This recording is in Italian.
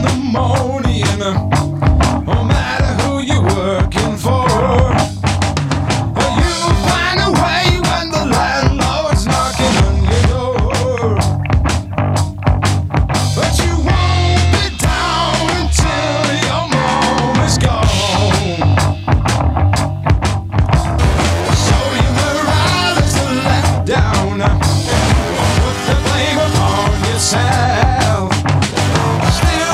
the morning. No matter who you're working for.